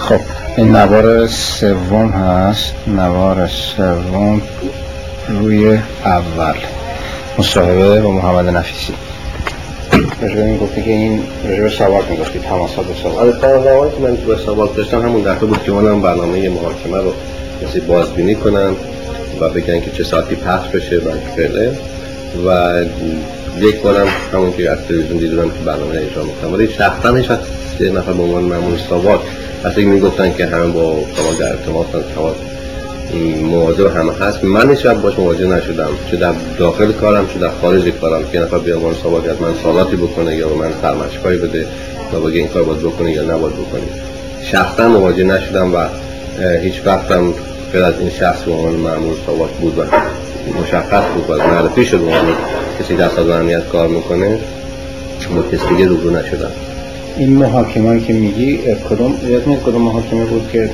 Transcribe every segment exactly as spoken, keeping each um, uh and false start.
خب این نوار سوم هست، نوار سوم روی اول، مصاحبه با محمد نفیسی. راجب این گفته که این راجب ساواک میگفتی، تماسات به ساواک. آره تماسات که من به ساواک داشتم همون دفعه بود که منم برنامه محاکمه رو کسی بازبینی کنم و بگن که چه ساعتی پخش بشه و فعله و یک بارم همون که از تلویزیون دیدم که برنامه اجرا میکنم، ولی شخصا هیچ وقت سه نفر به عنوان مأمور ساواک اصلا میگفتن که همه با ساواک در ارتباطن، ساواک مواظب همه هست. من هیچ وقت باش مواجه نشدم، چه در داخل کارم چه در خارج کارم که نفر به عنوان ساواک از من سوالاتی بکنه یا به من سرمشقایی بده و بگه این کار باید بکنه یا نباید بکنه. شخصا مواجه نشدم و هیچ وقتم غیر از این شخص به عنوان مأمور ساواک بود و مشخص بود و معرفی شد عنوان کسی در سازمان امنیت کار میکنه، با کسی دیگه روبرو نشدم. این محاکمه‌ای که میگی کدوم یادت کدوم محاکمه بود که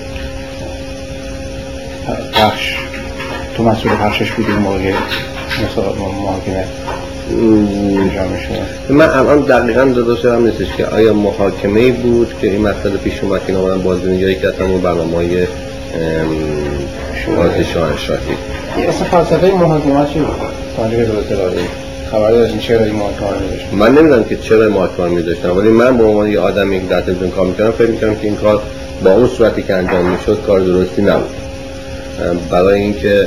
پخش تو مسئول پخشش بودی موقع مثلا محاکمه انجام شد؟ من الان دقیقاً داداش هم نیستش که آیا محاکمه‌ای بود که این مسئله پیش اومد که اومدن بازبینی یا یکی از همون برنامه‌های شواهد شاهنشاهی. اصلا فلسفه محاکمه چی بود؟ تاریخ درست داری؟ خبر داشتین چرا این محاکمه رو می‌داشتن؟ من نمیدونم که چرا محاکمه رو می‌داشتن، ولی من به عنوان یه آدمی که در تلویزیون کار می‌کردم فکر می‌کردم که این کار با اون صورتی که انجام می‌شد کار درستی نبود. برای اینکه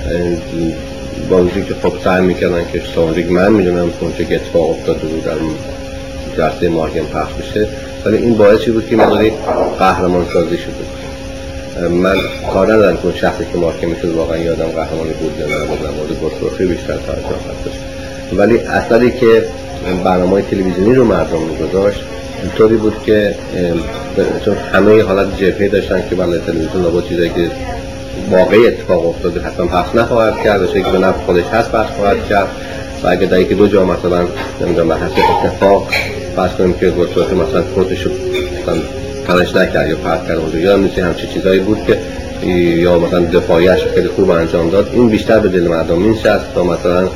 با وجودی که خب سعی می‌کردن که سوالیک من می‌دونم که چه اتفاق افتاده بود در جلسه محاکمه پخش بشه، ولی این باعثی بود که مقداری قهرمان سازی شده. من کار ندارم که شخصی که محاکمه شد واقعا یادم قهرمانی بود یا نبود، در مورد گفت‌وگوی بیشتر توجه داشت، ولی اثری که برنامه‌های تلویزیونی رو مردم می‌گذاشت اینطوری بود که چون همه حالت جبهه داشتن که برای تلویزیون لابد چیزایی که واقعی اتفاق افتاده حتما پخش نخواهد کرد و شکل به نفع خودش هست پخش خواهد کرد و اگه در یکی دو جا مثلا نمیدونم به حسب اتفاق فرض کنیم که گفت‌وگو مثلا خودش رو مثلا تلاش نکرد یا پخش کرد اونجا یا مثل همچین چیزایی بود که یا مثلا دفاعیش خیلی خوب انجام داد، این بیشتر به دل مردم می‌نشست تا مثلا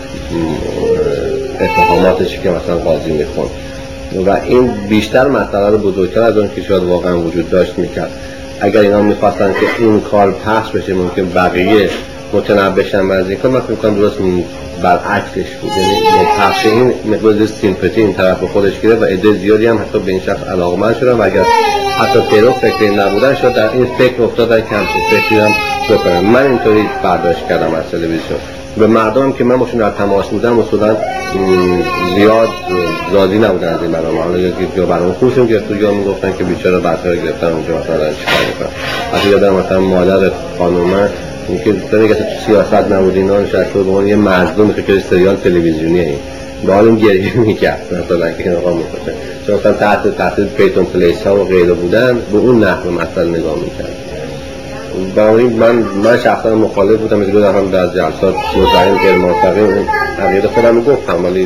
اتهاماتش که مثلا قاضی میخوند و این بیشتر مسئله رو بزرگتر از اون که شاید واقعا وجود داشت میکرد. اگر اینا میخواستن که این کار پخش بشه ممکن بقیه متنبه بشن از این کار، من فکر می‌کنم درست برعکسش بود، یعنی پخش این مقدار سیمپاتی این طرف خودش گرفت و عده زیادی هم حتی به این شخص علاقمند شدن و اگر حتی پیرو فکری نبودن شاید در این فکر افتادن که همچین فکری هم بکنن. من اینطوری برداشت کردم از تلویزیون. به مردم که من باشون در تماس بودم اصولا زیاد راضی نبودن از این برنامه، حالا یا برنامه خوششون گرفت یا میگفتن که بیچاره بچه‌ها گرفتن اونجا مثلا دارن چیکار میکنن. حتی یادم مثلا مادر خانومه اینکه دیگه تو سیاست نبود اینا نشسته بود اون یه مظلوم که سریال تلویزیونیه این با حالم گریه میکرد مثلا که آقا میگفت چون مثلا تحت تحت پیتون پلیس ها و غیره بودن به اون نحو مثلا نگاه میکرد. با این من من شخصا مخالف بودم که دو دفعه در جلسات مزاحم غیر موافقه اون تغییر خودم میگفتم ولی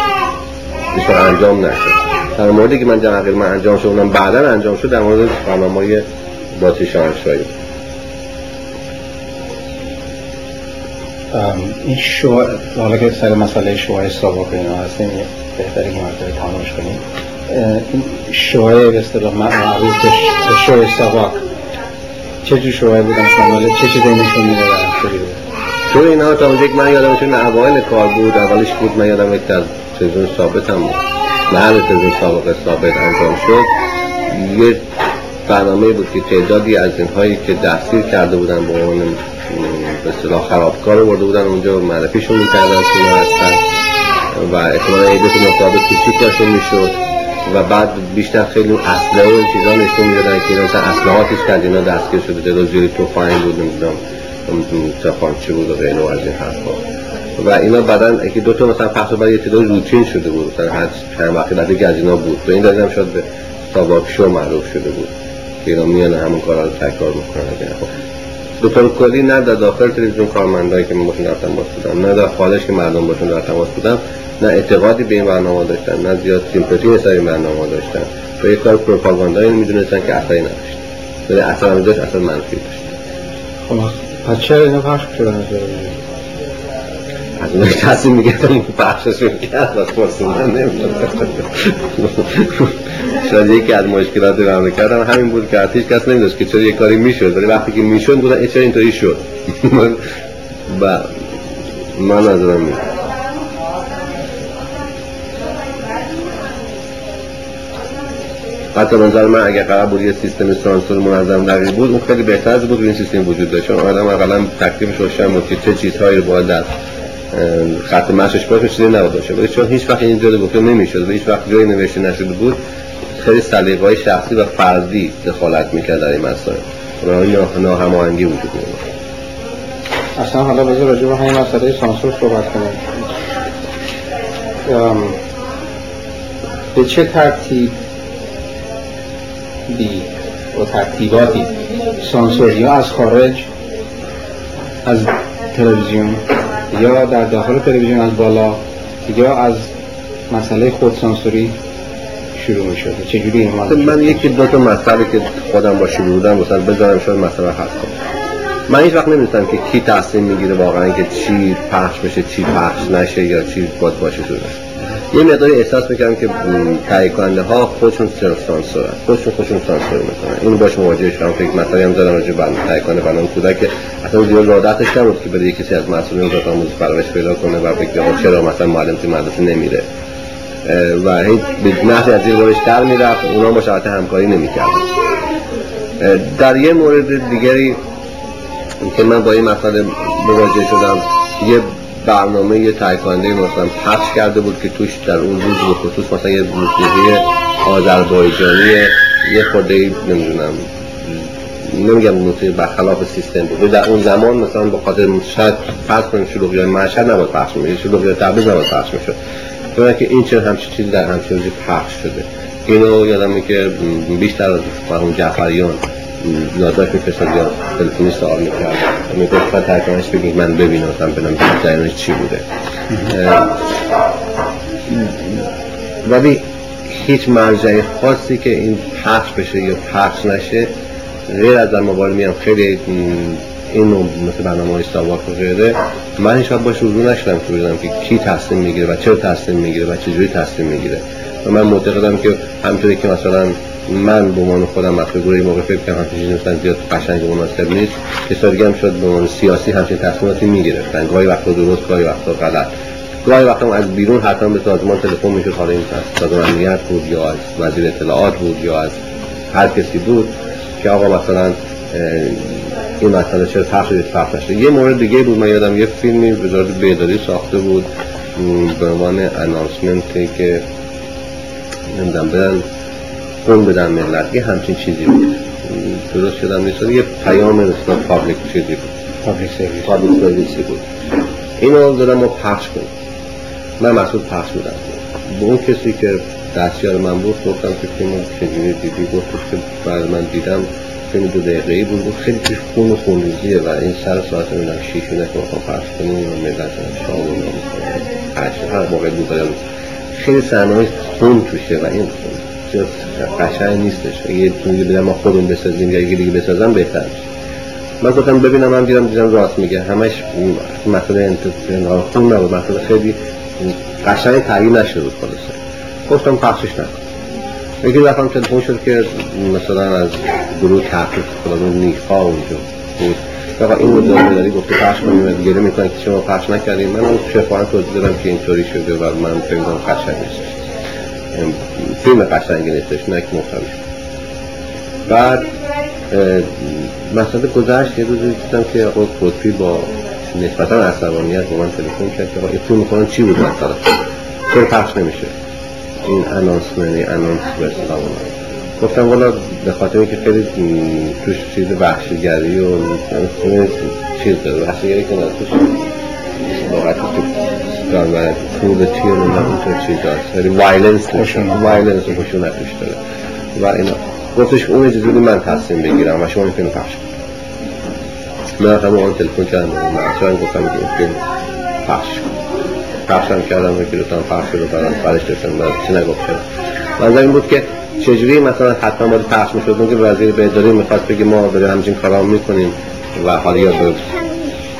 هیچ انجام نشد. در موردی که من تغییر من انجام شد اونم بعداً انجام شد در مورد برنامه‌های بازی شاهنشاهی. این شو حالا که سر مسئله شوهای ساواک اینا هستیم بهتره که مرتبه تمامش کنیم. این شوهای به اصطلاح معروف به شوهای ساواک چه جور شوهای بودن شامل چه چیزایی نشون میدادن چوری بود؟ تو اینا تا اونجا که من یادمشون اوایل کار بود اولش بود من یادم یک از تلویزیون ثابت هم محل تلویزیون سابق ثابت انجام شد یه برنامه بود که تعدادی از اینهایی که دستگیر کرده بودن به عنوان به اصطلاح خرابکار برده بودن اونجا معرفیشون میکردن که اینا هستن و احتمالا یه دو تا مطابق کوچیک داشون میشد و بعد بیشتر خیلی اسلحه و این چیزا نشون میدادن که مثلا اسلحاتش که از اینا دستگیر شده تعداد زیادی تفنگ بود نمیدونم تفنگچی بود و غیره و از این حرفا و اینا بعدن یکی دو تا مثلا پخش بعد یه تعداد روتین شده بود مثلا هر چند وقتی بعد دیگه از اینا بود و این دلیل هم شاید به ساواک شو معروف شده بود که اینا میان همون کارا رو تکرار میکنن. به طور کلی نه در داخل تلویزیون کارمندایی که من باشون در تماس بودم نه در خارج که مردم باشون در تماس بودم نه اعتقادی به این برنامه داشتن نه زیاد سیمپاتی نسبت به این برنامه داشتن و یک کار پروپاگاندایی میدونستن که اثری نداشت ولی اثر هم داشت اثر منفی داشت. خب پس چرا اینا پخش شدن؟ از اون تصمیم میگردم پخشش میکرد از پرسیدن نمیدونم. شاید یکی از مشکلات مملکت هم همین بود که هیچ کس نمیدونست که چرا یک کاری میشد، ولی وقتی که میشد بودن چرا اینطوری شد. و من نظرم میاد حتی منظر من اگر قرار بود یه سیستم سانسور منظم دقیق بود اون خیلی بهتر از بود این سیستم وجود داشت، چون آدم اقلا تکلیفش روشن بود که چه چیزهایی رو باید در خط مشیش باشه چیزی نباید باشه، ولی چون هیچ وقت این جوری گفته نمیشد و هیچ وقت جایی نوشته نشده بود خیلی سلیقه‌های شخصی و فردی دخالت میکرد در این مسائل و این ناهماهنگی وجود می‌آورد. اصلا حالا بذار راجع به همین مسئله سانسور صحبت کنیم. به چه ترتیب بی و ترتیباتی سانسور یا از خارج از تلویزیون یا در داخل تلویزیون از بالا یا از مسئله خود سانسوری شروع می شده؟ چجوری این موضوع؟ من یکی دو تا مسئله که خودم با شروع بودم مثلا بذارم شاید مسئله حل کنم. من هیچ وقت نمی‌دونم که کی تصمیم میگیره واقعا که چی پخش بشه چی پخش نشه یا چی باید باشه شده. یه مقداری احساس می‌کردم که تهیه کننده ها خودشون سانسور هستن، خودشون خودشون سانسور میکنن. اینو باش مواجه شدم. فکر مثلا هم زدم راجع به تهیه کننده برنامه کودک که اصلا زیاد عادتش نبود که بده کسی از مسئولین وزارت آموزش پرورش پیدا کنه و بگه چرا مثلا معلم توی مدرسه نمیره و هیچ به نحوی از زیر بارش در میرفت، اونا با شرایط همکاری نمی‌کردن. در یه مورد دیگری که من با این مسئله مواجه شدم، یه برنامه یه تهیه کننده مثلا پخش کرده بود که توش در اون روز به خصوص مثلا یه موسیقی آذربایجانی یه خورده نمیدونم نمیگم موسیقی برخلاف سیستم بود، در اون زمان مثلا به خاطر شاید فرض کنیم شلوغی مشهد نباید پخش می‌شد، شلوغی تبریز نباید پخش می‌شد، چون که این چه همچین چیزی در همچین روزی پخش شده. اینو یادمه که بیشتر از مرحوم جعفریان یادداشت می‌فرستاد یا تلفنی سوال می‌کرد میگفت فقط ترجمه‌اش بگید من ببینم مثلا ببینم جریانش چی بوده. ولی هیچ مرجع خاصی که این پخش بشه یا پخش نشه غیر از در موبایل میام خیلی اینو مثل برنامه‌های ساواک و غیره من هیچ وقت باش روزو نشدم که بدونم که کی تصمیم میگیره و چرا تصمیم میگیره و چجوری تصمیم میگیره و من معتقدم که همونطوری که مثلا من به عنوان خودم مسئول گروهی موقع فکر کنم همچین چیزی مثلا زیاد قشنگ و مناسب نیست، کسایی دیگه هم شد به عنوان سیاسی همچین تصمیماتی میگرفتن، گاهی وقتا درست گاهی وقتا غلط، گاهی وقتا از بیرون حتما به سازمان تلفن میشد، حالا این سازمان امنیت بود یا از وزیر اطلاعات بود یا از هر کسی بود که آقا مثلا این مسئله چرا پخش شده پخش نشده. یه مورد دیگه بود، من یادم یه فیلمی وزارت بهداری ساخته بود به عنوان اناونسمنتی که نمیدونم برن اون بدن ملت، یه همچین چیزی بود، درست شدم نیست، یه پیام رسلا پابلیک چیزی بود، پابلیک سرویس پابلیک سرویسی بود. اینو دادم ما پخش کنیم، من مسئول پخش بودم. به اون کسی که دستیار من بود گفتم که فیلمو چجوری دیدی؟ گفتش که بعد من دیدم فیلم دو دقیقه‌ای بود، بود خیلی توش خون و خونریزیه و این سر ساعت میدونم شیشونه که میخوام پخش کنیم و ملت شام و ناموسن هشت هر موقع بود دارم خیلی صحنه‌های خون توشه و این قشنگ نیستش. اگه توی بدم ما خودمون بسازیم یا یکی دیگه بسازم بهتر میشه. من گفتم ببینم، من دیدم دیدم راست میگه، همش مسئله انتظار خون نبود، مسئله خیلی قشنگ تعیین نشده بود خلاصه. گفتم پخشش نکن. یکی رفتم تلفن شد که مثلا از گروه تحقیق خودمون نیفا اونجا بود، آقا این رو دارم داری گفته پخش کنیم و دیگه میکنن که شما پخش نکردیم. من اون شفاهن توضیح دادم که اینطوری شده و من فکر کنم قشنگ نیست، فیلم قشنگی نیستش، نه که مختلف. بعد مسئله گذشت، یه روزی دیدم که آقا قطبی با نسبتا عصبانیت با من تلفن کرد که آقا این فیلم میکنن چی بود مثلا چرا پخش نمیشه این انانسمنی انانس برسلام. گفتم والا به خاطر اینکه خیلی توش چیز وحشیگری و چیز داره، وحشیگری که توش واقعا داره کرولیتی و نمیدونم چیز داره، خیلی وایلنس وایلنس و خشونت توش داره و اینا. گفتش اون اجازه بدید من تصمیم بگیرم و شما این فیلم پخش کنید. من رفتم اون تلفن کردم مثلا گفتم که این فیلم پخش پخشم کردم و که دوستان پخش رو برام فرش داشتم و چی نگفتم. منظر این بود که چجوری مثلا حتما باید پخش میشد، اون که وزیر بهداری میخواد بگه ما داریم همچین کارام میکنیم و حالا یا به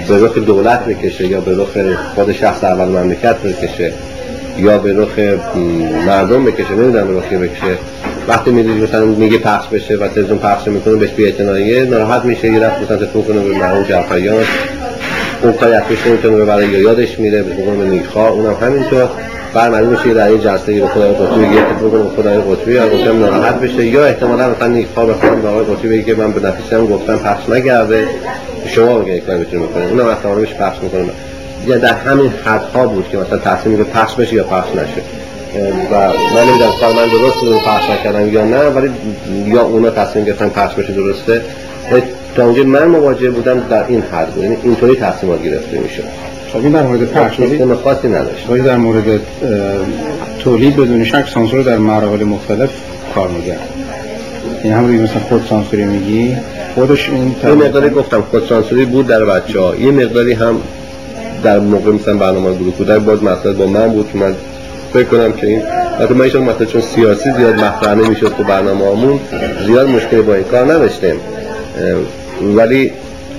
به رخ دولت بکشه یا به رخ خود شخص اول مملکت بکشه یا به رخ مردم بکشه، نمیدونم رخی بکشه. وقتی میدید مثلا میگه پخش بشه و تلویزیون پخش میکنه بهش بی‌اعتناییه، ناراحت میشه، یه رفت مثلا تلفن کنه به مرحوم جعفریان، اون کاری ازش نمیتونه ببره یا یادش میره، به قول نیک‌خواه اونم همینطور برمعنی میشه در یه جلسه به خدای قطبی یه تلفن کنه به خدای قطبی یا گفتم ناراحت بشه، یا احتمالاً مثلا نیک‌خواه بخوام به آقای قطبی بگه که من به نفسم گفتم پخش نگرده، شما میگه کاری بتونه بکنه، اونم اصلا میشه پخش میکنه. یا در همین حدها بود که مثلا تصمیم میگه پخش بشه یا پخش نشه و من نمیدونم کار من درست رو پخش نکردم یا نه، ولی یا اونا تصمیم گرفتن پخش بشه درسته. تا اونجا من مواجه بودم در این حد بود، یعنی اینطوری تصمیمات گرفته میشه. خب این در مورد پخش سیستم خاصی نداشت. ولی در مورد تولید بدون شک سانسور در مراحل مختلف کار می‌کرد. این همونی مثلا خود سانسوری میگی خودش این یه مقداری گفتم خود سانسوری بود در بچه‌ها، یه مقداری هم در موقع مثلا برنامه گروه کودک باز مسئله با من بود که من فکر کنم که این البته ما ایشون مثلا چون سیاسی زیاد مطرح نمی‌شد تو برنامه‌مون زیاد مشکلی با این کار نداشتیم، ولی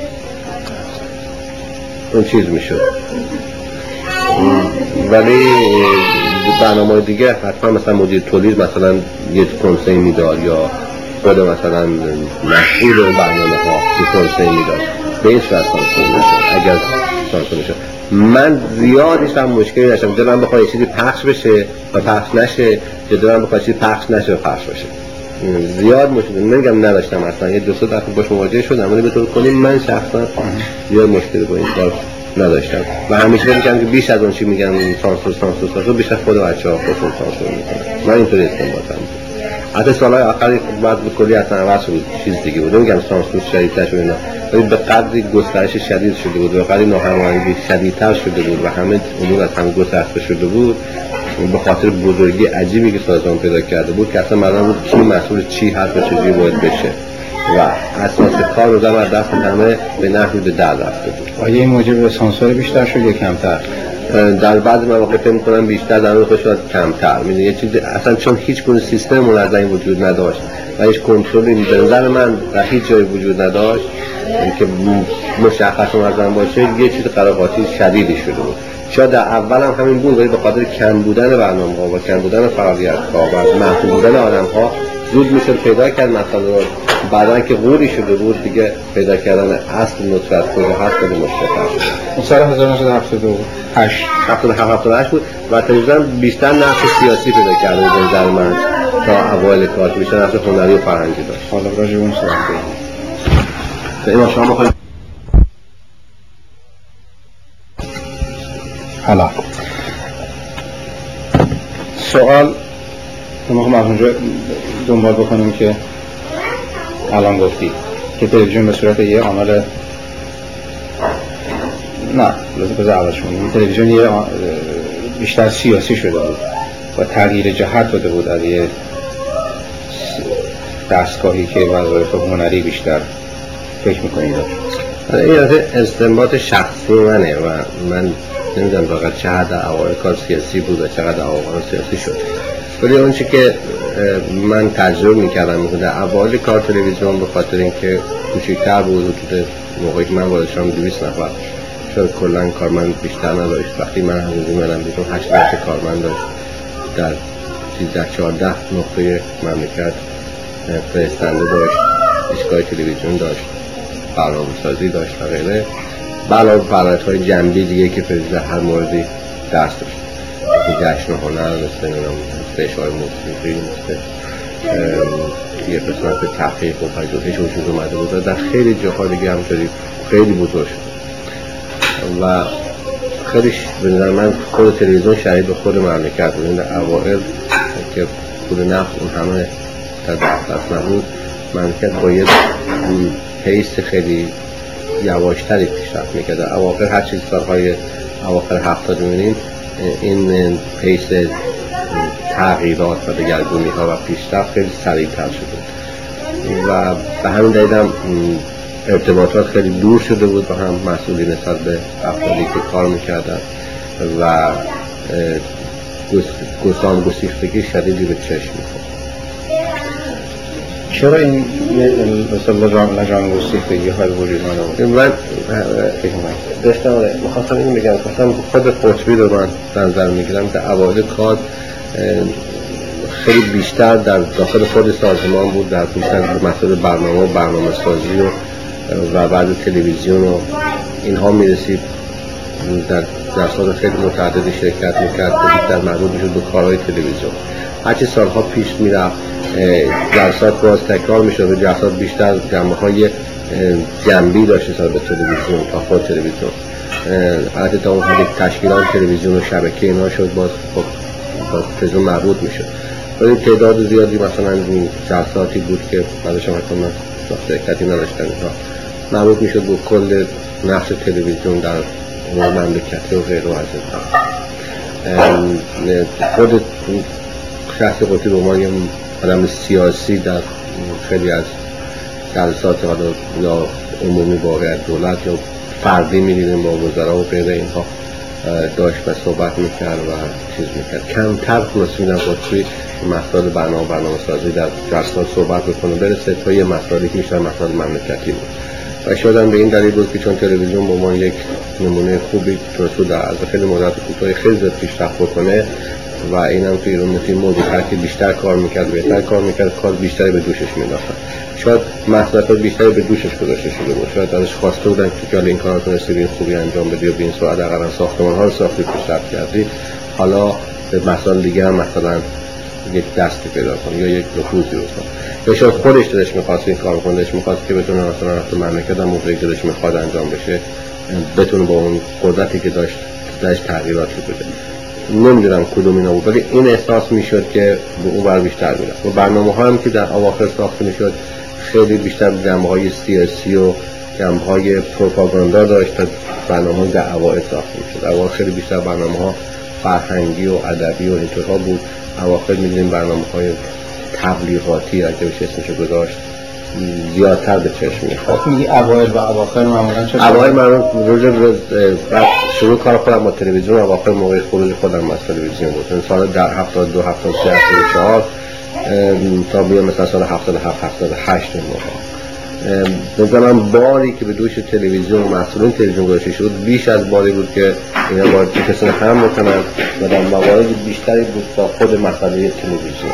اون چیز میشد. ولی برنامه دیگه حتما مثلا مدیر تولید مثلا یه کنسول میداد یا خود مثلا مسئول اون برنامه ها یه کنسول میداد، به این صورت سانسور میشد. اگر سانسور میشد من زیادش هم مشکلی داشتم، دلم بخواد یه چیزی پخش بشه و پخش نشه یا دلم بخواد چیزی پخش نشه و پخش بشه. زیاد مشکل نمیگم نداشتم، اصلا یه دو سه دفعه باش مواجه شدم، ولی به طور کلی من شخصا زیاد مشکلی با این کار نداشتم و همیشه فکر می‌کردم که بیش از اون چی میگن سانسور سانسور سانسور بیش از خود بچه‌ها خودشون سانسور میکنن. من اینطوری استنباطم. حتی سالهای آخری بعد به کلی اصلا عوض شد، چیز دیگه بود. نمیگم سانسور شدیدتر شد اینا، ولی به قدری گسترش شدید شده بود، به قدری ناهماهنگی شدیدتر شده بود و همه امور از هم گسسته شده بود به خاطر بزرگی عجیبی که سازمان پیدا کرده بود که اصلا معلوم بود کی مسئول چی هست و چجوری باید بشه و اساس کار رو در دست همه به نحوی به در رفته بود. آیا این موجب به سانسور بیشتر شد یا کمتر؟ در بعضی مواقع فکر می‌کنم بیشتر، در واقع شاید کمتر. می‌دونی یه چیز اصلا چون هیچ گونه سیستم منظمی وجود نداشت و هیچ کنترلی به نظر من در هیچ جای وجود نداشت که مشخص منظم باشه، یه چیز قراقاتی شدیدی شده بود. شاید در اول هم همین بود، ولی به خاطر کم بودن برنامه‌ها و کم بودن فعالیت‌ها و محدود بودن آدم‌ها زود میشد پیدا کرد مسئله رو. بعدن که قوری شده بود دیگه پیدا کردن اصل نطفت کجا هست خیلی مشکل شد. اون سال هزار و نهصد و هفتاد و هشت هفتاد و هفت هفتاد و هشت بود و تلویزیون بیشتر نقش سیاسی پیدا کرده بود در من تا اوایل کار، بیشتر نقش هنری و فرهنگی داشت. حالا راجع به اون سوال کنیم. این شما بخواید حالا سوال ما هم از اونجا دنبال بکنیم که الان گفتی که تلویزیون به صورت یه عامل نه لازم بذار اولش کنیم تلویزیون یه بیشتر سیاسی شده بود و تغییر جهت داده بود از یه دستگاهی که وظایف هنری بیشتر فکر میکنید. این از استنباط شخصی منه و من نمیدونم واقعا چقدر اوایل کار سیاسی بود و چقدر اوایل سیاسی شد، ولی اون چی که من تجربه میکردم در اوایل کار تلویزیون به خاطر اینکه کوچیک‌تر بود و تو موقعی که من وارد شدم دویست نفر شاید کلا کارمند بیشتر نداشت. وقتی من همون اومدم بیرون هشت نفر کارمند داشت، در سیزده چهارده نقطه مملکت فرستنده داشت، ایستگاه تلویزیون داشت، برنامه‌سازی داشت و غیره، علاوه بر فعالیت‌های جنبی دیگه که در هر موردی دست داشت، مثل جشن هنر، مثل فشار موسیقی، مثل یه قسمت تحقیق و پژوهش وجود اومده بود و در خیلی جاها دیگه همونطوری خیلی بزرگ شد و خیلی به نظر من خود تلویزیون شهید به خود مملکت بود. در اوائل که پول نفت اون همه در دست نبود، مملکت باید پیست خیلی یواشتری پیشرفت میکرد. در اواخر هر چیز سالهای اواخر هفتاد میبینیم این پیست تغییرات و دگرگونی ها و پیشرفت خیلی سریعتر شده و به همین دلیل هم ارتباطات خیلی دور شده بود با هم مسئولی نسبت به افرادی که کار میکردن و گسام گسیختگی شدیدی به چشم میخورد. چرا این مثلا لجان لجان گسیختگی های وجود آمده؟ من داشتم میخواستم اینو بگم، خواستم خود قطبی رو من در نظر میگیرم که اوایل کار خیلی بیشتر در داخل خود سازمان بود، در بیشتر مسائل برنامه و برنامه سازی و و بعد تلویزیون و اینها میرسید، در جلسات خیلی متعددی شرکت میکرد که بیشتر مربوط میشد به کارهای تلویزیون. هرچی سالها پیش میرفت جلسات باز تکرار میشد و جلسات بیشتر جنبه های جنبی داشت سال به تلویزیون تا خود تلویزیون. البته تا اون حد تشکیلات تلویزیون و شبکه اینا شد باز خب باز تلویزیون مربوط میشد. ولی تعداد زیادی مثلا جلساتی بود که بعدش هم حتی من شرکتی نداشتم اینها مربوط میشد به کل نقش تلویزیون در مملکتی و غیره و از این خود شخص قطبی به عنوان یه آدم سیاسی در خیلی از جلسات حالا یا عمومی واقعیت دولت یا فردی می‌دیدیم با وزرا و غیره اینها داشت و صحبت میکرد و چیز میکرد. کمتر خلاص میدن قطبی مسائل برنامه برنامه سازی در جلسات صحبت بکنه برسه تا یه مسائلی که میشه مسائل مملکتی بود و شاید به این دلیل بود که چون تلویزیون به عنوان یک نمونه خوبی تونست در از خیلی مدت کوتاه خیلی زیاد پیشرفت بکنه و اینم توی ایران مثل موضوع که بیشتر کار میکرد بهتر کار میکرد کار بیشتری به دوشش مینداخت. شاید محصولات بیشتری به دوشش گذاشته شده بود، شاید ازش خواسته بودن که حالا این کارا تونستی به این خوبی انجام بدی و به این سرعت حداقل ساختمان ها رو ساختی پیشرفت کردی، حالا به مسائل دیگه هم مثلا یک دستی پیدا کنه یا یک نفوذی رو کنه یا شاید خودش دلش می‌خواست این کارو کنه، دلش می‌خواست که بتونه مثلا تو مملکت هم موقعی که دلش می‌خواد انجام بشه بتونه با اون قدرتی که داشت درش تغییراتی بده. نمیدونم کدوم اینا بود ولی این احساس میشد که به اون بر بیشتر میرفت و برنامه ها هم که در اواخر ساخته میشد خیلی بیشتر جنبه های سیاسی و جنبه های پروپاگاندا داشت تا برنامه های در اوائل ساخته میشد. اواخر خیلی بیشتر برنامه ها فرهنگی و ادبی و اینطورها بود. اواخر میدونیم برنامه های تبلیغاتی اگه بشه اسمشو گذاشت زیادتر به چشم میخورد. میگی اوایل و اواخر معمولا چه؟ اوایل من روز روز بعد شروع کار خودم با تلویزیون اواخر موقع خروج خودم از تلویزیون بود. این سال در هفتاد و دو هفتاد و سه هفتاد و چهار تا بیام مثلا سال هفتاد و هفت هفتاد و هشت موقع بزنم باری که به دوش تلویزیون و مسئولین تلویزیون گذاشته شد بیش از باری بود که اینا باید که کسی هم بکنن و در موارد بیشتری بود تا خود مسئله تلویزیون.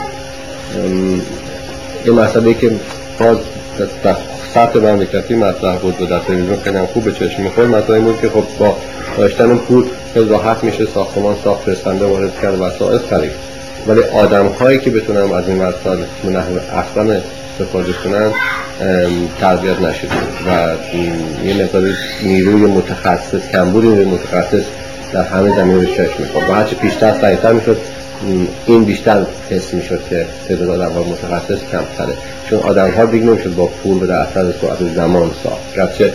این مسئله که باز در سطح مملکتی مطرح بود و در تلویزیون خیلی هم خوب به چشم می‌خورد مسئله بود که خب با داشتن پول خیلی راحت میشه ساختمان ساخت فرستنده وارد کرد وسایل خرید، ولی آدم‌هایی که بتونن از این وسایل به نحو احسن استفاده کنن تربیت نشده و یه مقدار نیروی متخصص کمبود نیروی متخصص در همه زمینه به چشم می‌خورد و هرچی بیشتر سریعتر میشد این بیشتر حس میشد که تعداد آدم‌ها متخصص کمتره، چون آدم‌ها دیگه نمیشد با پول به در اثر سرعت زمان ساخت. گرچه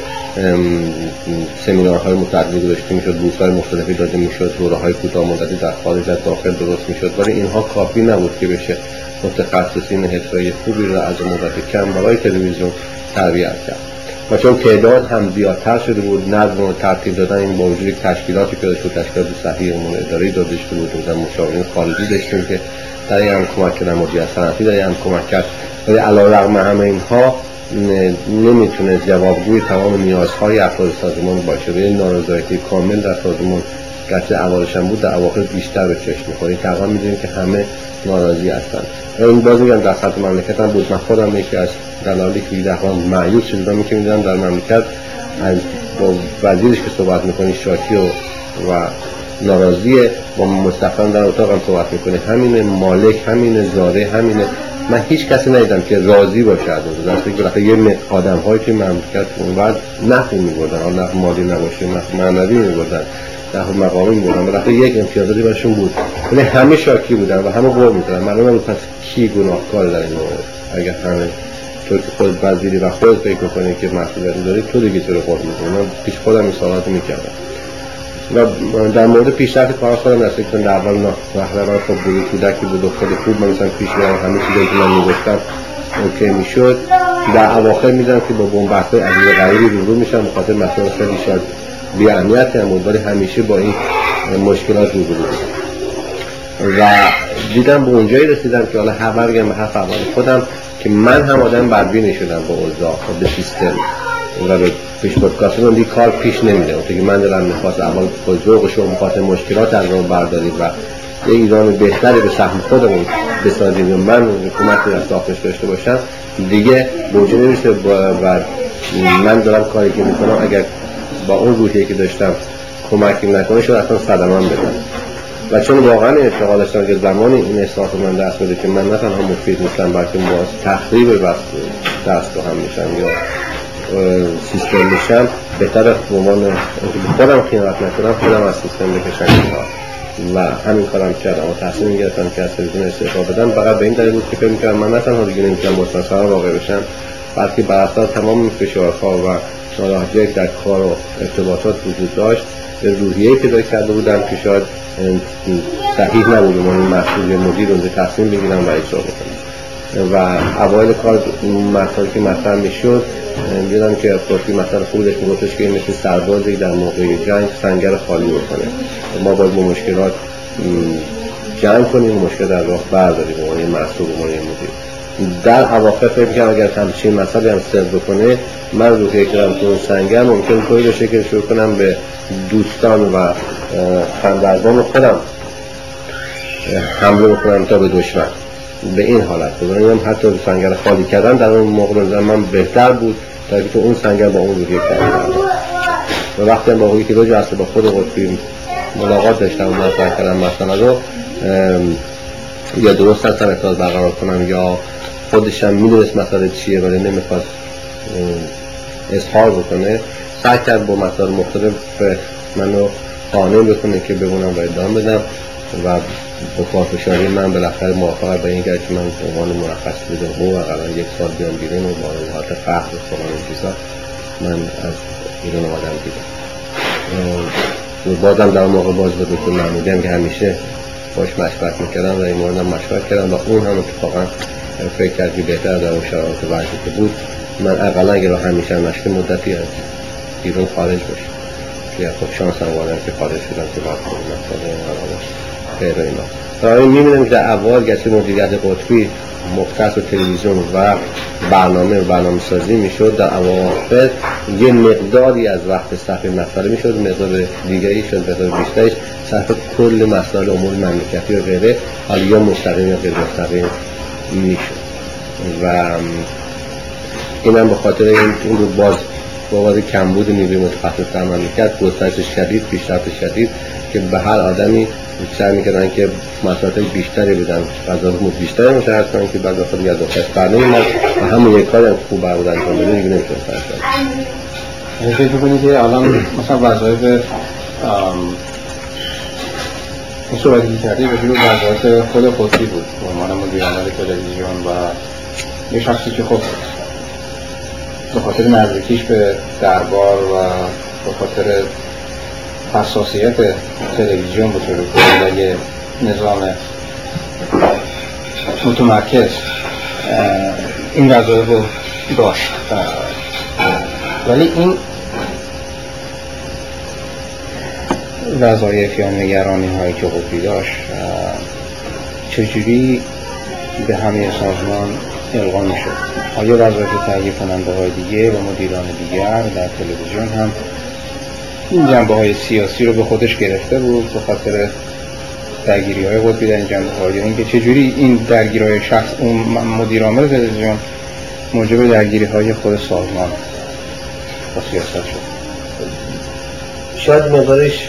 سمینارهای متعددی گذاشته میشد، بورس‌های مختلفی داده میشد، دوره‌های کوتاه‌مدتی در خارج از داخل درست میشد، ولی اینها کافی نبود که بشه متخصصین حرفه‌ای خوبی را از مدت کم برای تلویزیون تربیت کرد. و چون تعداد هم زیادتر شده بود، نظم و ترتیب دادن این با وجود تشکیلاتی که داشت و تشکیلات صحیح امور اداری داده شده بود، مثلا مشاورین خارجی داشتیم که در این هم کمک کردن، مدیر صنعتی در این هم کمک کرد، ولی علیرغم همه اینها نمیتونه جوابگوی تمام نیازهای افراد سازمان باشه و این نارضایتی کامل در سازمان گرچه اولش هم بود در اواخر بیشتر به چشم می‌خوره. تقریبا می‌دونیم که همه ناراضی هستن. این باز میگم در سطح مملکت هم بود. من خودم یکی از دلایلی که در هم مایوس شدم که می‌دونم در مملکت از با وزیرش که صحبت می‌کنی شاکی و و ناراضیه، با مستقیم در اتاق هم صحبت می‌کنه همین مالک، همین زاره، همین من هیچ کسی ندیدم که راضی باشه از اون. درسته که بالاخره یه آدم‌هایی که مملکت اونورد نفع می‌بردن، حالا نفع مالی نباشه، نفع معنوی می‌بردن، در مقامی می‌بردن، بالاخره یک امتیازاتی برشون بود. ولی همه شاکی بودن و همه قول می‌دادن. معلوم نبود پس کی گناهکار در این مورد. اگر همه تو که خود وزیری و خود فکر می‌کنی که مسئولیت داری، تو دیگه چرا قول می‌کنی؟ من پیش خودم این سوالاتو می‌کردم. و در مورد پیشرفت کار خودم رسید که در اول رهبران خب بود کودکی بود و خیلی خوب من مثلا پیش میرم همه چیزی که من میگفتم اوکی میشد. در اواخر میدونم که با بنبست‌های عجیب غریبی روبرو میشم بخاطر مسائل خیلی شاید بی اهمیتی هم بود، ولی همیشه با این مشکلات روبرو بودم و دیدم به اونجایی رسیدم که حالا خبر بگم به حرف اول خودم که من هم آدم بدبینی شدم با اوضاع و به سیستم و به پیش پودکاست اون دیگه کار پیش نمیده. اون که من دلم میخواست اول با ذوق شما میخواست مشکلات از رو برداریم و یه ایران بهتری به سهم خودمون بسازیم و من حکومتی از ساختش داشته باشم دیگه بوجه نمیشه و من دارم کاری که میکنم اگر با اون روحیه که داشتم کمکی نکنه شد اصلا صدمم بدم. و چون واقعا این اعتقاد داشتم که زمانی این احساس من دست بده که من نه تنها مفید نیستم بلکه باز تخریب بس دست هم میشم یا سیستم میشم، بهتر به عنوان خودم خیانت نکنم خودم از سیستم بکشم و همین کارم کردم و تصمیم گرفتم که از تلویزیون استعفا بدم. فقط به این دلیل بود که فکر می‌کردم من نه تنها دیگه نمیتونم مستقل واقع بشم بلکه بر اساس تمام فشارها و ناراحتی‌هایی که در کار و ارتباطات وجود داشت به روحیه‌ای پیدا کرده بودم که شاید صحیح نبود من این مسئول مدیر اونجا تصمیم بگیرم و اجرا بکنم. و اوایل کار مسائلی که مطرح میشد دیدم که افرادی مثلا خودش میگفتش که مثل سربازی در موقع جنگ سنگر خالی بکنه، ما باید با مشکلات جنگ کنیم و مشکل در راه برداریم و این مسئول و مدیر. در اواخر فکر می‌کنم اگر همچین مسئله هم سر بکنه من روحیه کردم که اون سنگر ممکن طوری بشه که شروع کنم به دوستان و همدردان خودم حمله بکنم تا به دشمن. به این حالت بودم حتی سنگر خالی کردن در اون موقع من بهتر بود تا اینکه اون سنگر با اون روحیه کردم. و وقتی با آقای کیلوجو اصلا با خود قطبی ملاقات داشتم و مطرح کردم مثلا رو یا درست هستم اعتراض برقرار کنم یا خودشم میدونست مسئله چیه ولی نمیخواست اظهار بکنه، سعی کرد با مسائل مختلف منو قانع بکنه که بمونم و ادامه بدم و با پافشاری من بالاخره موافقت به این کرد که من به عنوان مرخص بدم حقوق اقلا یک سال بیام بیرون و با حالت فقر و فلان این چیزا من از ایران آمدم دیدم. بازم در موقع باز به دکتر محمودی هم که همیشه باش مشورت میکردم و این مورد هم مشورت کردم و اون هم اتفاقا فکر کرد که بهتر در اون شرایط وضعی که بود من اقلا اگر همیشه نشته مدتی از ایران خارج باشم که خب شانس هم وارد که خارج شدم که باید خود مسئله این حالا خیر و اینا. برای میبینم که در اول گرچه مدیریت قطبی مختص و تلویزیون و برنامه و برنامه سازی میشد در اواخر یه مقداری از وقت صرف مسئله میشد، مقدار دیگری شد مقدار بیشترش صرف کل مسائل امور مملکتی و غیره حالا یا مستقیم یا غیر مستقیم میشد. و اینم به خاطر این این رو باز با وجود کمبود نیروی متخصص در مملکت گسترش شدید پیشرفت شدید که به هر آدمی سعی می‌کردن که مسائل بیشتری بدن قضاوت بیشتری مشخص کنن که بعد خود از وقت برنامه ما و همون یک کاری هم خوب برآورد انجام بدن دیگه نمی‌تونه فرق فکر می‌کنید که الان مثلا وظایف این صحبتی کردی به جور وظایف خود قطبی بود به عنوان مدیر عامل تلویزیون و یه شخصی که خب به خاطر نزدیکیش به دربار و به خاطر حساسیت تلویزیون به طور کلی و یه نظام متمرکز این وظایف رو داشت ولی این وظایف یا نگرانی هایی که قطبی داشت چجوری به همه سازمان القا میشد؟ آیا وظایف تهیه کننده های دیگه و مدیران دیگر در تلویزیون هم این جنبه های سیاسی رو به خودش گرفته بود به خاطر درگیری های قطبی در این جنبه ها یا اینکه چجوری این درگیری های شخص اون مدیر عامل تلویزیون موجب درگیری های خود سازمان با سیاست شد؟ شاید مقدارش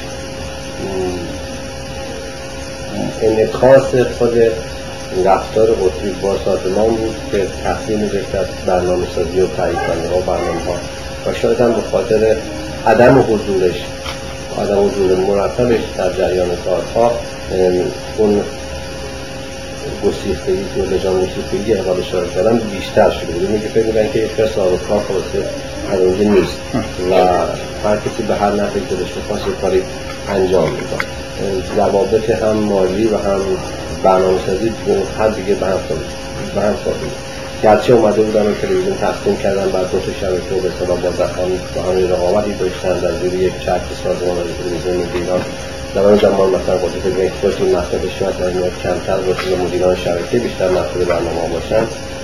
انعکاس خود رفتار قطبی با سازمان بود که تصمیم گرفت از برنامه سازی و تهیه کننده ها برنامه ها و شاید هم به خاطر عدم حضورش عدم حضور مرتبش در جریان کارها اون گسیختگی که لجان گسیختگی اقبال اشاره کردن بیشتر شده بود. میگه فکر می‌کنن که یک کس صاحب کار خلاصه از اونجا نیست و هر کسی به هر نحوی که داشته خواست کاری انجام میداد. روابط هم مالی و هم برنامه سازی به اون حد دیگه به هم به هم خورد. گرچه اومده بودن و تلویزیون تقسیم کردن بعد دو تا شبکه و به اصطلاح با زخم با هم رقابتی داشتن در زیر یک چرخ سازمان تلویزیون ایران. در اون زمان مثلا قدرت بهداشت این مسئله شاید در میاد کمتر باشه و مدیران شبکه بیشتر مسئول برنامه باشن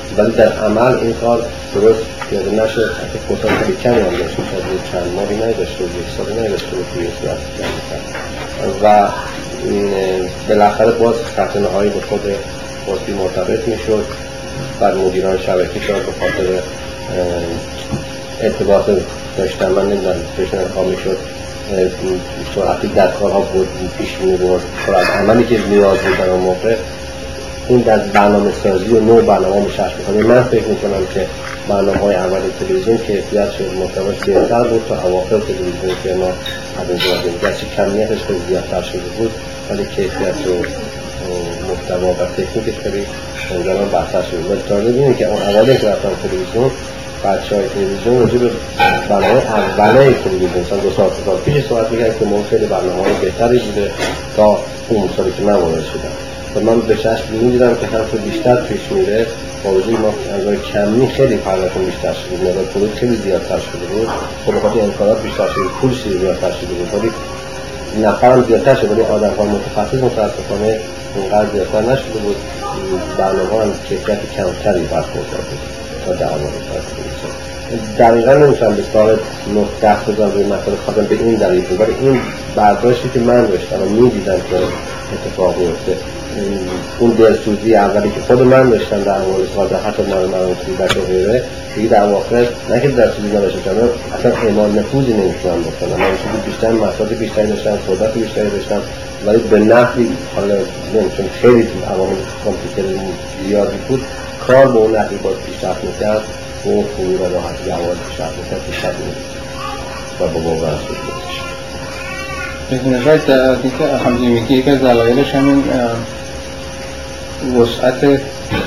ولی در عمل این کار درست پیاده نشد. حتی کوتاه خیلی کمی هم داشت شد چند ماهی نداشت و یک سالی نداشت و توی صورت و بالاخره باز خط نهایی به خود بازی مرتبط میشد. بعد مدیران شبکه شد به خاطر ارتباط داشتن من نمیدونم بهشون انتخاب میشد سرعتی در کارها بود پیش میبرد سرعت عملی که نیاز بود در اون موقع این در برنامه سازی و نوع برنامه مشخص میکنه. من فکر میکنم که برنامه های اول تلویزیون کیفیت شد محتواش بهتر بود تا اواخر تلویزیون که ما از اینجا داریم گرچه کمیتش خیلی زیادتر شده بود ولی کیفیت و محتوا و تکنیکش خیلی همزمان بهتر شد. ولی تا ببینیم که اون اولی که رفتم تلویزیون بچه های تلویزیون راجع به برنامه اوله تلویزیون مثلا دو سال سال پیش صحبت می‌کردن که ممکن خیلی برنامه های بهتری بوده تا اون سالی که من وارد شدم و من به چشم می‌دیدم که هر چه بیشتر پیش میره با وجود ما از کمی خیلی پرداختن بیشتر شده مقدار پول خیلی زیادتر شده بود خب بخاطر امکانات بیشتر شده پول زیادتر شده بود ولی نفرم زیادتر شده ولی آدم‌ها متخصص متأسفانه اونقدر زیادتر نشده بود. برنامه‌ها هم کیفیت کمتری برخوردار بود تا در مورد دقیقا نمیشم به سال نه ده بزن روی مسئله خواستم به این دلیل بود ولی این برداشتی که من داشتم و میدیدم که اتفاق میفته اون دلسوزی اولی که خود من داشتم در مورد سازه حتی من من کودک و غیره دیگه در واقع نه که دلسوزی نداشتم اصلا اعمال نفوذی نمیتونم بکنم. من چیزی بیشتر مسائل بیشتری داشتم صحبت بیشتری داشتم ولی به نحوی حالا نمیتونم خیلی عوامل کامپیوتر زیادی بود کار به اون نحوی باید پیشرفت میکرد و اون خوبی و راحتی اول پیشرفت میکرد پیشرفت میکرد و با باور از بود بدون شاید در اینکه همونجوری میگی یکی از دلایلش همین وسعت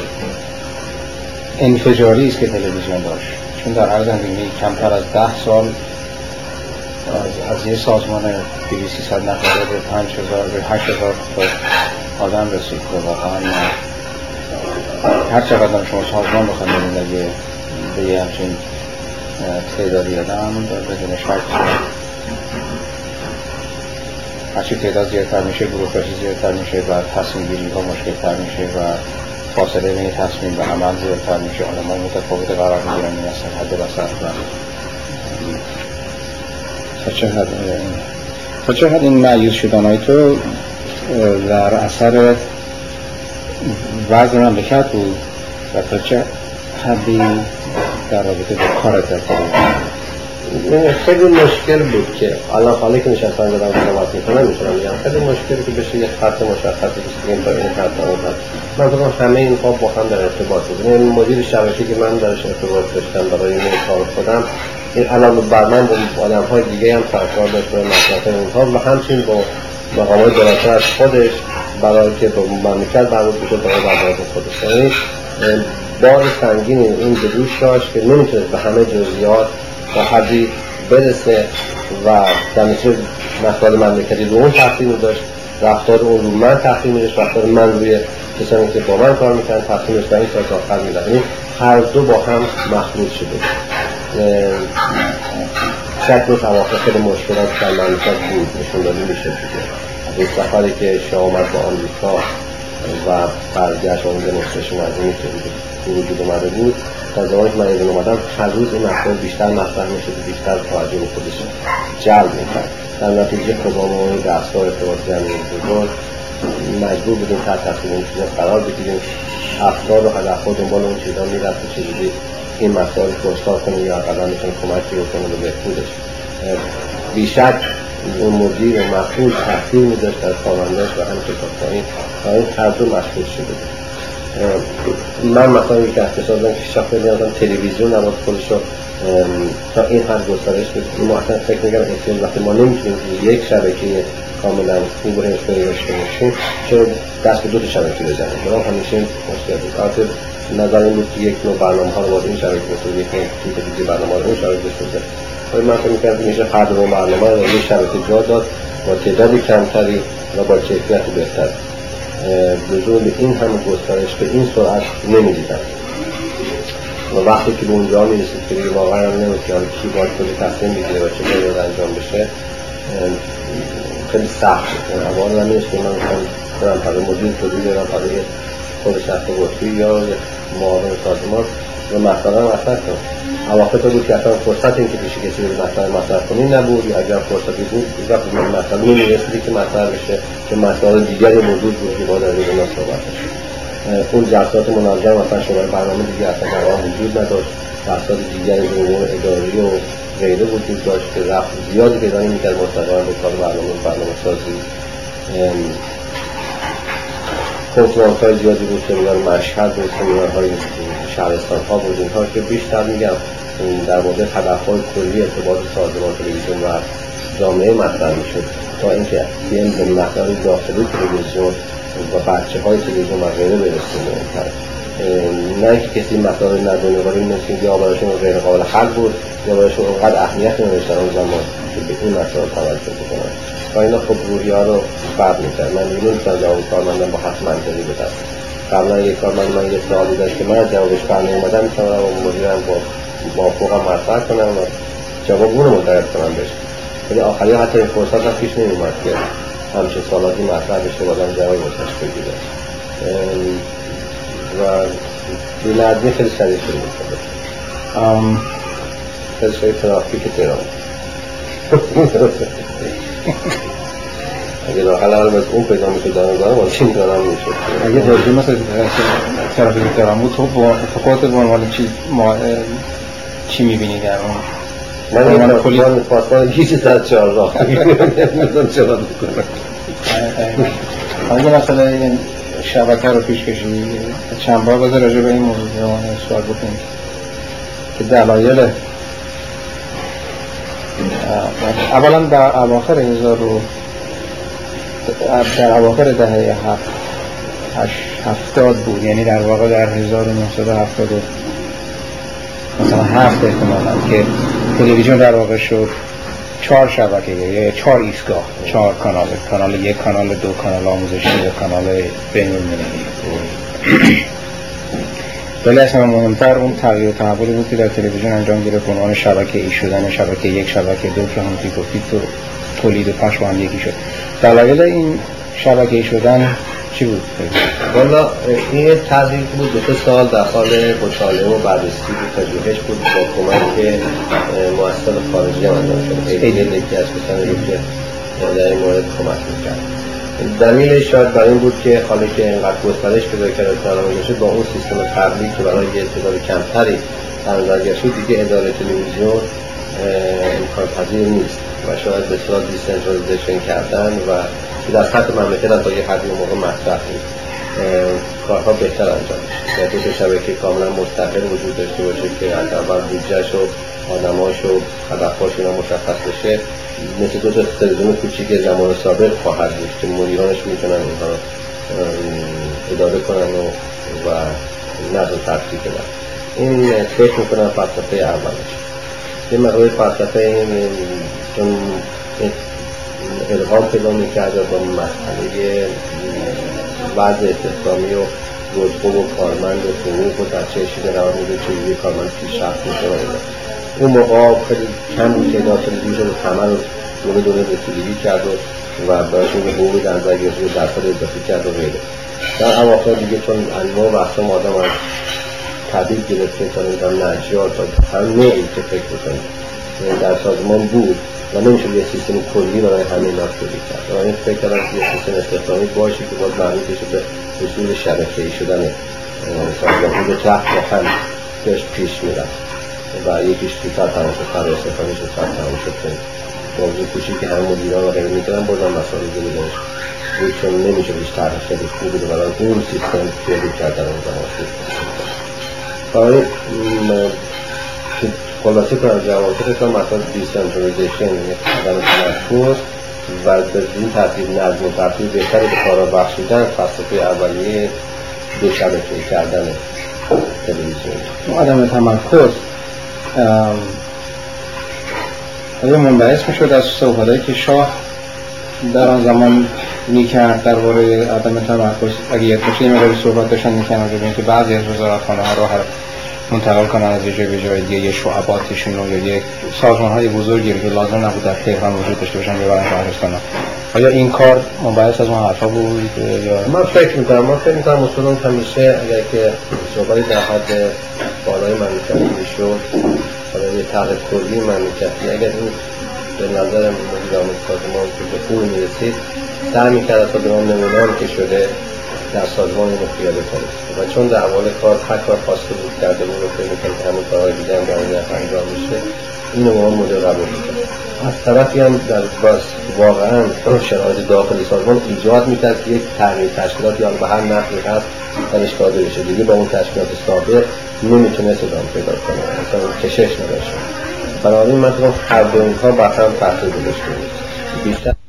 انفجاری است که تلویزیون داشت چون در هر زندگی کمتر از ده سال از, از یه سازمان دویست سیصد نفره به پنج هزار به هشت هزار آدم رسید و واقعا هر چقدر شما سازمان بخواهید ببینید به یه همچین تعدادی آدم بدون شک هرچی تعداد زیادتر میشه بروکراسی زیادتر میشه و تصمیم گیری ها مشکل تر میشه و فاصله بین تصمیم و عمل زیادتر میشه آدم‌های متفاوت قرار میگیرن این اصلا حد وسط و تا چه حد تا چه حد این مایوس شدنهای تو در اثر وضع مملکت بود و تا چه حدی در رابطه با کارت در تلویزیون خیلی مشکل بود که الان حالا که نشستن دارم صحبت میکنم میتونم بگم خیلی مشکلی که بشه یک خط مشخصی بگیم تا این خط تا اون خط من فکرم همه اینها با هم در ارتباط بود. این مدیر شبکه که من درش ارتباط داشتم برای این کار خودم این علاوه بر من با آدم‌های دیگه هم سرکار داشت برای مصلحت اونها و همچنین با مقامات بالاتر از خودش برای که با مملکت مربوط بشه برای برنامه خودش. یعنی بار سنگین این به دوش داشت که نمیتونست به همه جزئیات تا حدی برسه و در نتیجه مسائل مملکتی رو اون تاثیر داشت رفتار اون رو من تاثیر می‌داشت رفتار من روی کسانی که با من کار می‌کردن تاثیر داشت و این تا آخر می‌داد. یعنی هر دو با هم مخلوط شده. شاید روز اواخر خیلی مشکلات در مملکت بود نشون داده میشه دیگه. این سفری که شاه آمد با آمریکا و برگشت اون دمونستریشن از این که وجود اومده بود تا زمانی که من ایران اومدم هر روز این مسائل بیشتر مطرح میشد و بیشتر توجه به خودش جلب میکرد. در نتیجه خودمون این دستگاه ارتباط جمعی بزرگ مجبور بودیم تحت تاثیر اون چیزا قرار بگیریم افکار و هدفها دنبال اون چیزا میرفت که چجوری این مسائل رشد کنه یا اقلا میتونه کمکی بکنه به بهبودش. بیشک اون مدیر و مسئول تاثیر می‌داشت از کارمنداش و همینطور تا پایین و این هر دو مشغول شده بود. من مثلا یک اقتصاد دارم که شخصی نیازم تلویزیون نباید خودش رو تا این حد گسترش بدیم. ما اصلا فکر می‌کنم احتیاج وقتی ما نمی‌تونیم یک شبکه کاملا خوب و حرفه‌ای داشته باشیم چرا دست به دو تا شبکه بزنیم. برای همیشه مشکل بود. البته نظر این بود که یک نوع برنامه‌ها رو باید این شبکه بسازیم یک نوع تیپ دیگه برنامه‌ها رو اون شبکه بسازیم. ولی من فکر می‌کردم میشه هر دو برنامه رو یک شبکه جا داد با تعداد کمتری و با کیفیت بهتر. لزوم این همه گسترش به این سرعت نمی‌دیدم. و وقتی که به اونجا می‌رسید که واقعا نمی‌دونم که کی باید کلی تصمیم بگیره و چه کاری باید انجام بشه خیلی سخت بود. اولا نمی‌شه که من مثلا برم برای مدیر توضیح بدم برای خود شخص قطبی یا معاون سازمان و مسئله مطرح کنم. اواخر تو بود که اصلا فرصت این که پیش کسی به مسئله مطرح کنی نبود، یا اگر فرصتی بود وقتی به مسئله نمی‌رسیدی که مطرح بشه که مسائل دیگری موجود بود که باید از اونها صحبت بشه. اون جلسات منظم مثلا شورای برنامه دیگه اصلا در واقع وجود نداشت، جلسات دیگری به امور اداری و غیره وجود داشت که رفت زیادی پیدا نمی‌کرد مستقیما به کار برنامه برنامه‌سازی. کنفرانس‌های زیادی بود، سمینار مشهد بود، سمینارهای شهرستان‌ها بود، اینها که بیشتر میگم در مورد هدف‌های کلی ارتباط سازمان تلویزیون و جامعه مطرح می‌شد تا اینکه بیان به مقدار داخلی تلویزیون و بچه‌های تلویزیون و غیره برسیم. نه اینکه کسی مطالب ندونه ولی مثل یا برایشون غیر قابل حل بود یا برایشون اونقدر اهمیت نداشتن اون زمان که به این مسائل توجه بکنن و اینا خب روحیه‌ها رو فرق می‌کرد. من نمی‌تونم جواب کارمندم با حرف منطقی بدم. قبلا یک کارمند من یه سوالی داشت که من از جوابش برنمی‌اومدم می‌تونم با مدیرم با موافقم مطرح کنم و جواب اون رو منتقل کنم بهش. ولی آخری حتی این فرصت هم پیش نمی‌اومد که همچین سوالاتی مطرح بشه و آدم جواب واسش بگیره. و این نظمی خیلی سریع شده می‌کنه. خیلی شده ترافیک تهران. اگه در حال حال اون پیدا می‌شد دارم دارم ماشین دارم می‌شد. اگه درجه مثل ترافیک تهران بود تو با خودت به عنوان چی ما چی می‌بینی در اون؟ من این کلی پاسمان هیچ از چهار راه نمی‌دونم چرا می‌کنم. اگه مثلا این شبکه رو پیش کشی چند بار بذار راجع به این موضوع سوال بکنیم که دلایل اولا در اواخر هزار و در اواخر دهه هفتاد بود، یعنی در واقع در هزار و نهصد و هفتاد مثلا هفت احتمالاً که تلویزیون در واقع شد چهار شبکه یا چهار ایستگاه، چهار کانال، کانال یک، کانال دو، کانال آموزشی و کانال بین‌المللی. ولی اصلا مهمتر اون تغییر و تحولی بود که در تلویزیون انجام گرفت به عنوان شبکه ای شدن شبکه یک، شبکه دو که هم گفتید تو تولید و پخش با هم یکی شد. دلایل این شبکه ای شدن چی بود؟ والا این تغییر بود دو سه سال در حال مطالعه و بررسی بود، تجربهش بود با کمک مؤسسات خارجی هم انجام شد. ایدل یکی از کسانی بود که در این مورد کمک می‌کرد. دلیلش شاید برای این بود که حالا که اینقدر گسترش پیدا کرده برنامه شد با اون سیستم قبلی که برای یه تعداد کمتری در نظر گرفته شد دیگه اداره تلویزیون امکان پذیر نیست و شاید به صورت دیسنترالایزیشن کردن و که در سطح مملکت هم تا یه حدی موقع مطرح بود کارها بهتر انجام میشه. دو تا شبکه کاملا مستقل وجود داشته باشه که از اول بودجه‌ش و آدماش و هدف‌هاش اینا مشخص بشه، مثل دو تا تلویزیون کوچیک زمان سابق خواهد بود که مدیرانش میتونن اینها اداره کنن و و نظم ترتیب بدن. این فکر میکنم فلسفه اولش. یه مقدار فلسفه این چون الهام پیدا میکرده با مسئله وضع استخدامی و رتبه و کارمند و حقوق و در چه شکلی قرار میده چجوری کارمند پیشرفت میکنه. اون موقع خیلی کم بود تعداد تلویزیون رو همه رو دونه دونه رسیدگی کرد و براشون حقوقی در نظر گرفت و درصد اضافه کرد و غیره. در اواخر دیگه چون انواع و اقسام آدم از تبدیل گرفته تا نمیدونم نجار تا هر نوعی که فکر بکنید در سازمان بود و نمیشه یه سیستم کلی برای همه اینا تولید کرد. و این فکر کردم که یه سیستم استخدامی باشه که باز مربوط بشه به اصول شبکه‌ای شدن سازمان به تحت با هم داشت پیش میرفت و یکیش زودتر تمام شد، کار استخدامی زودتر تمام شد که موضوع کوچیکی که همه مدیران و غیره می‌کردن بازم مسائل دیگه داشت بود چون نمیشه هیچ طرح خیلی خوبی رو برای اون سیستم تولید کردن اون زمان شد. برای خلاصه کنم جواب که فکر مسائل دیسنترالایزیشن یعنی عدم تمرکز و به این ترتیب نظم و ترتیب بهتری به کارا بخشیدن فلسفه اولیه دو شبکه‌ای کردن تلویزیون. عدم تمرکز آیا منبعث میشد از صحبتایی که شاه در آن زمان میکرد درباره عدم تمرکز؟ اگه یاد باشه این مقداری صحبت داشتن میکنن ببینید که بعضی از وزارتخانه ها رو هر منتقل کنن از یه جای به جای دیگه، یه شعباتشون رو یا یک سازمان های بزرگی که لازم نبود در تهران وجود داشته باشن ببرن شهرستان ها. آیا این کار منبعث از اون حرفا بود یا من فکر میکنم من فکر میکنم اصولا همیشه اگر که صحبتی در حد بالای مملکتی میشد حالا یه طرح کلی مملکتی اگر این به نظر مدیران سازمان که به خوبی میرسید سعی میکرد تا به اون نمونه‌ای که شده در سازمان اینو پیاده کنه و چون در اول کار هر کار خواسته بود کرده بود و فکر میکنم که همون کارهای دیگه هم در این نفع انجام میشه اینو ما مدیر قبول میکنم. از طرفی هم در باز واقعا شرایط داخلی سازمان ایجاد میکرد که یک تغییر تشکیلات یا به هر نحوی هست درش داده بشه دیگه با اون تشکیلات سابق نمیتونست ادامه پیدا کنه مثلا کشش نداشت. بنابراین من هر دو اینها با هم تحصیل گذاشته بود بیشتر